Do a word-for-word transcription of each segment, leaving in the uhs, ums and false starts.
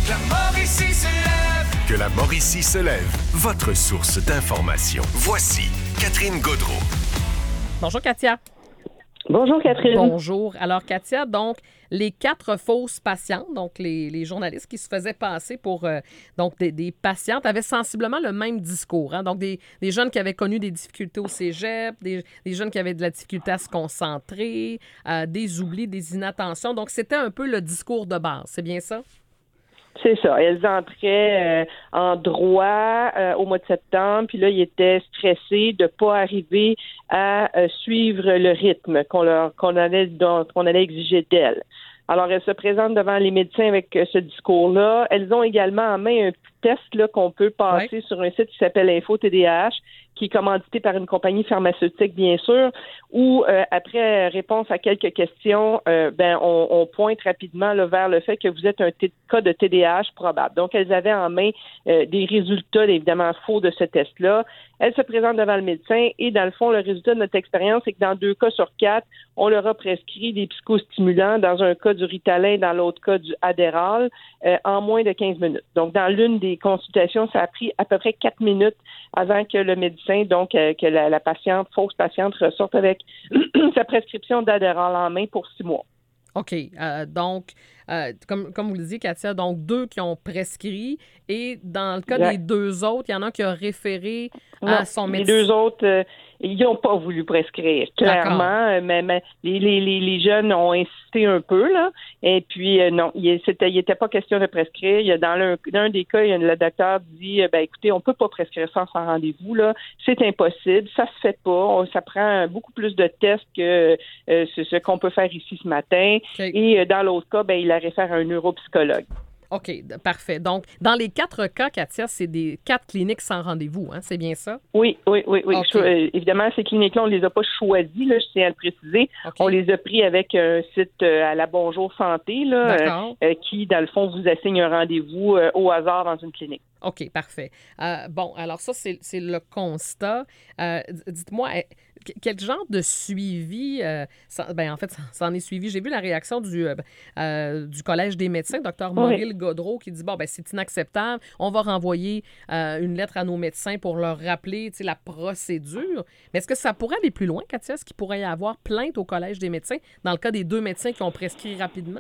Que la Mauricie se lève. Que la Mauricie se lève. Votre source d'information. Voici Catherine Gaudreault. Bonjour, Katia. Bonjour, Catherine. Bonjour. Alors, Katia, donc, les quatre fausses patientes, donc les, les journalistes qui se faisaient passer pour euh, donc des, des patientes, avaient sensiblement le même discours. Hein? Donc, des, des jeunes qui avaient connu des difficultés au cégep, des, des jeunes qui avaient de la difficulté à se concentrer, euh, des oublis, des inattentions. Donc, c'était un peu le discours de base. C'est bien ça? C'est ça. Elles entraient euh, en droit euh, au mois de septembre, puis là, ils étaient stressés de pas arriver à euh, suivre le rythme qu'on leur qu'on allait donc, qu'on allait exiger d'elles. Alors, elles se présentent devant les médecins avec euh, ce discours-là. Elles ont également en main un petit test là, qu'on peut passer ouais. sur un site qui s'appelle Info T D A H, qui est commandité par une compagnie pharmaceutique, bien sûr, où, euh, après réponse à quelques questions, euh, ben on, on pointe rapidement là, vers le fait que vous êtes un t- cas de T D A H probable. Donc, elles avaient en main euh, des résultats, évidemment, faux de ce test-là. Elles se présentent devant le médecin et, dans le fond, le résultat de notre expérience, c'est que dans deux cas sur quatre, on leur a prescrit des psychostimulants, dans un cas du Ritalin, dans l'autre cas du Adderall, euh, en moins de quinze minutes. Donc, dans l'une des consultations, ça a pris à peu près quatre minutes avant que le médecin, donc euh, que la, la patiente, fausse patiente, ressorte avec sa prescription d'Adderall en main pour six mois. OK. Euh, donc, euh, comme, comme vous le disiez, Katia, donc deux qui ont prescrit et dans le cas ouais. des deux autres, il y en a un qui a référé non, à son médecin. Les deux autres, euh, ils n'ont pas voulu prescrire, clairement. Euh, mais, mais les, les, les, les jeunes ont insisté un peu, là. Et puis, euh, non, il n'était pas question de prescrire. Il y a dans l'un, l'un des cas, il y a, le docteur dit, ben écoutez, on ne peut pas prescrire ça sans rendez-vous, là. C'est impossible, ça se fait pas. On, ça prend beaucoup plus de tests que euh, ce, ce qu'on peut faire ici ce matin. Okay. Et euh, dans l'autre cas, ben il a référé à un neuropsychologue. OK, parfait. Donc, dans les quatre cas, Katia, c'est des quatre cliniques sans rendez-vous, hein? C'est bien ça? Oui, oui, oui. oui. Okay. Cho- euh, évidemment, ces cliniques-là, on ne les a pas choisies, là, je tiens à le préciser. Okay. On les a pris avec un site euh, à la Bonjour Santé, là, euh, euh, qui, dans le fond, vous assigne un rendez-vous euh, au hasard dans une clinique. OK, parfait. Euh, bon, alors ça, c'est, c'est le constat. Euh, dites-moi, quel genre de suivi, euh, ça, ben en fait, ça en est suivi. J'ai vu la réaction du, euh, du Collège des médecins, docteur Mauril oui. Gaudreault, qui dit, bon, ben c'est inacceptable, on va renvoyer euh, une lettre à nos médecins pour leur rappeler, tu sais, la procédure. Mais est-ce que ça pourrait aller plus loin, Katia? Est-ce qu'il pourrait y avoir plainte au Collège des médecins dans le cas des deux médecins qui ont prescrit rapidement?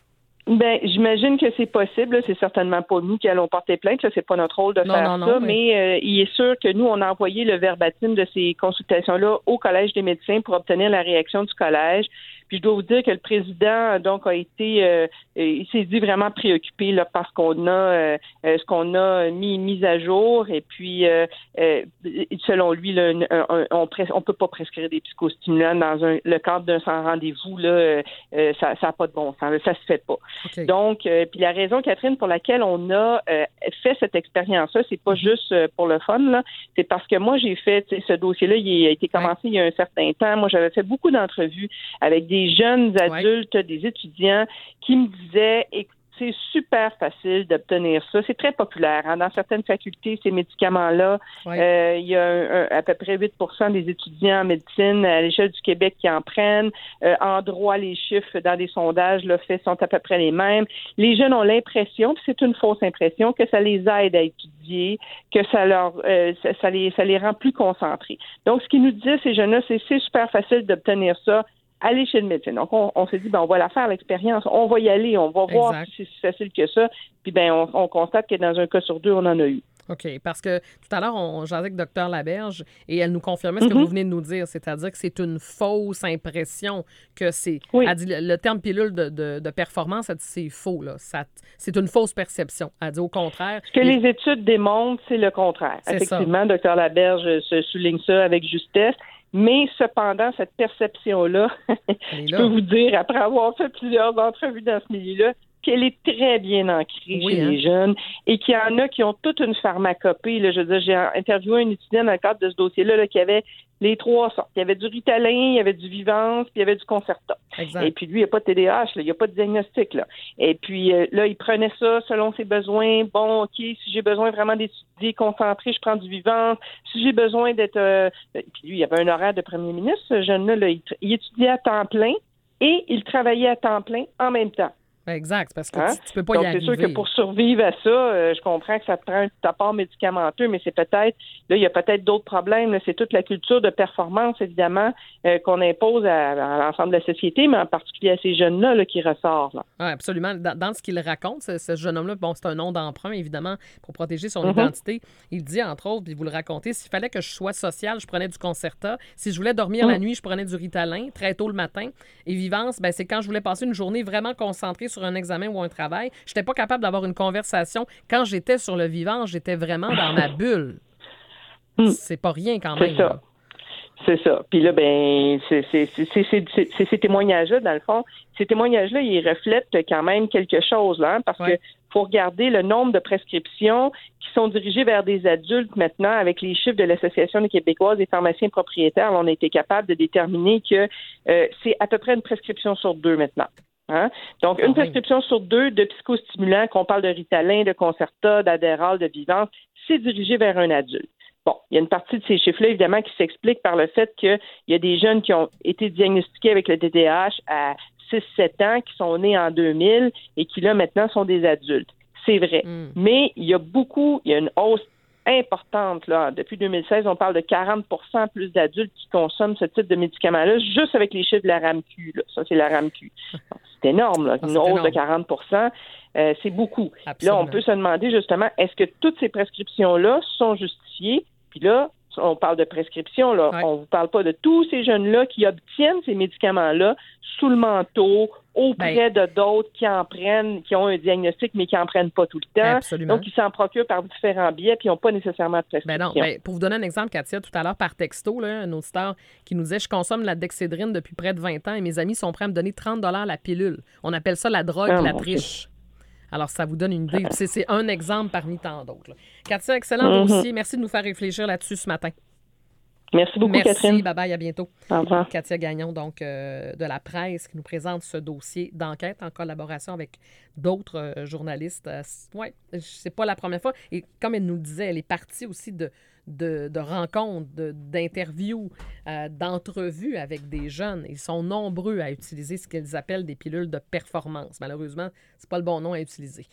Ben, j'imagine que c'est possible. C'est certainement pas nous qui allons porter plainte. Ça, c'est pas notre rôle de non, faire non, ça. Non, mais mais euh, il est sûr que nous, on a envoyé le verbatim de ces consultations-là au Collège des médecins pour obtenir la réaction du collège. Puis je dois vous dire que le président donc a été, euh, il s'est dit vraiment préoccupé là parce qu'on a euh, ce qu'on a mis mis à jour et puis euh, euh, selon lui là, on on, on peut pas prescrire des psychostimulants dans un, le cadre d'un sans rendez-vous là, euh, ça ça a pas de bon sens, ça se fait pas. Okay. Donc euh, puis la raison, Catherine, pour laquelle on a euh, fait cette expérience-là, c'est pas juste euh, pour le fun là, c'est parce que moi j'ai fait ce dossier-là, il a été commencé ouais. il y a un certain temps. Moi j'avais fait beaucoup d'entrevues avec des des jeunes adultes, ouais. des étudiants qui me disaient « c'est super facile d'obtenir ça. C'est très populaire. Hein. Dans certaines facultés, ces médicaments-là, ouais. euh, il y a un, un, à peu près huit pour cent des étudiants en médecine à l'échelle du Québec qui en prennent. Euh, en droit, les chiffres dans des sondages là, faits sont à peu près les mêmes. Les jeunes ont l'impression, puis c'est une fausse impression, que ça les aide à étudier, que ça leur euh, ça, ça, les, ça les rend plus concentrés. Donc, ce qu'ils nous disaient, ces jeunes-là, c'est c'est super facile d'obtenir ça. Aller chez le médecin. Donc, on, on s'est dit, ben, on va la faire, l'expérience. On va y aller. On va exact. Voir si c'est si facile que ça. Puis, ben, on, on constate que dans un cas sur deux, on en a eu. OK. Parce que tout à l'heure, on jasait avec docteur Laberge et elle nous confirmait ce que mm-hmm. vous venez de nous dire, c'est-à-dire que c'est une fausse impression que c'est... Oui. Elle dit, le, le terme pilule de, de, de performance, elle dit c'est faux, là. Ça, c'est une fausse perception. Elle dit au contraire... Ce que et... les études démontrent, c'est le contraire. C'est effectivement, ça. docteur Laberge se souligne ça avec justesse. Mais cependant, cette perception-là, je peux vous dire, après avoir fait plusieurs entrevues dans ce milieu-là, qu'elle est très bien ancrée oui, chez hein? les jeunes et qu'il y en a qui ont toute une pharmacopée. Là, je veux dire, j'ai interviewé un étudiant dans le cadre de ce dossier-là là, qui avait les trois sortes. Il y avait du Ritalin, il y avait du Vivance, puis il y avait du Concerta. Exact. Et puis lui, il n'y a pas de T D A H, là, il n'y a pas de diagnostic. Là. Et puis euh, là, il prenait ça selon ses besoins. Bon, OK, si j'ai besoin vraiment d'étudier concentré, je prends du Vivance. Si j'ai besoin d'être... Euh... Puis lui, il y avait un horaire de premier ministre, ce jeune-là. Là, il, il étudiait à temps plein et il travaillait à temps plein en même temps. Exact, parce que Hein? tu, tu peux pas Donc, y c'est arriver. sûr que pour survivre à ça, euh, je comprends que ça te prend un petit apport médicamenteux, mais c'est peut-être, là, il y a peut-être d'autres problèmes. Là. C'est toute la culture de performance, évidemment, euh, qu'on impose à, à l'ensemble de la société, mais en particulier à ces jeunes-là là, qui ressortent. Là. Oui, absolument. Dans, dans ce qu'il raconte, ce, ce jeune homme-là, bon, c'est un nom d'emprunt, évidemment, pour protéger son Mm-hmm. identité. Il dit, entre autres, puis vous le racontez, s'il fallait que je sois social, je prenais du Concerta. Si je voulais dormir Mm. la nuit, je prenais du Ritalin, très tôt le matin. Et Vivance, ben, c'est quand je voulais passer une journée vraiment concentrée sur un examen ou un travail. Je n'étais pas capable d'avoir une conversation. Quand j'étais sur le Vivance, j'étais vraiment dans ma bulle. Mm. C'est pas rien quand C'est même. ça. Là. C'est ça. Puis là, ben, c'est, c'est, c'est, c'est, c'est, c'est- c'est ces témoignages-là, dans le fond, ces témoignages-là, ils reflètent quand même quelque chose, là, hein, parce Ouais. que faut regarder le nombre de prescriptions qui sont dirigées vers des adultes maintenant. Avec les chiffres de l'Association des Québécoises des pharmaciens propriétaires, on a été capable de déterminer que euh, c'est à peu près une prescription sur deux maintenant. Hein? Donc, une Ah, prescription sur deux de psychostimulants, qu'on parle de Ritalin, de Concerta, d'Adderall, de Vivance, c'est dirigé vers un adulte. Bon, il y a une partie de ces chiffres-là, évidemment, qui s'explique par le fait qu'il y a des jeunes qui ont été diagnostiqués avec le T D A H à six sept ans, qui sont nés en deux mille et qui, là, maintenant, sont des adultes. C'est vrai. Mm. Mais il y a beaucoup, il y a une hausse importante, là. Depuis deux mille seize, on parle de quarante pour cent plus d'adultes qui consomment ce type de médicaments-là, juste avec les chiffres de la RAMQ, là. Ça, c'est la RAMQ. Donc, c'est énorme, là. Ah, Une c'est hausse énorme. de quarante pour cent. Euh, c'est beaucoup. Absolument. Là, on peut se demander, justement, est-ce que toutes ces prescriptions-là sont justifiées? Puis là, on parle de prescription, là. Ouais. On vous parle pas de tous ces jeunes-là qui obtiennent ces médicaments-là sous le manteau, auprès de d'autres qui en prennent, qui ont un diagnostic, mais qui en prennent pas tout le temps. Absolument. Donc, ils s'en procurent par différents biais, puis ils n'ont pas nécessairement de prescription. Ben non, ben, pour vous donner un exemple, Katia, tout à l'heure par texto, là, un auditeur qui nous disait « Je consomme la dexédrine depuis près de vingt ans et mes amis sont prêts à me donner trente dollars la pilule. On appelle ça la drogue, Ah, la mon triche. » Alors, ça vous donne une idée. C'est, c'est un exemple parmi tant d'autres. Là. Katia, excellent Mm-hmm. dossier. Merci de nous faire réfléchir là-dessus ce matin. Merci beaucoup, Merci, Catherine. bye-bye, à bientôt. Au revoir. Katia Gagnon, donc, euh, de la presse, qui nous présente ce dossier d'enquête en collaboration avec d'autres euh, journalistes. Euh, oui, c'est pas la première fois. Et comme elle nous le disait, elle est partie aussi de, de, de rencontres, de, d'interviews, euh, d'entrevues avec des jeunes. Ils sont nombreux à utiliser ce qu'ils appellent des pilules de performance. Malheureusement, c'est pas le bon nom à utiliser.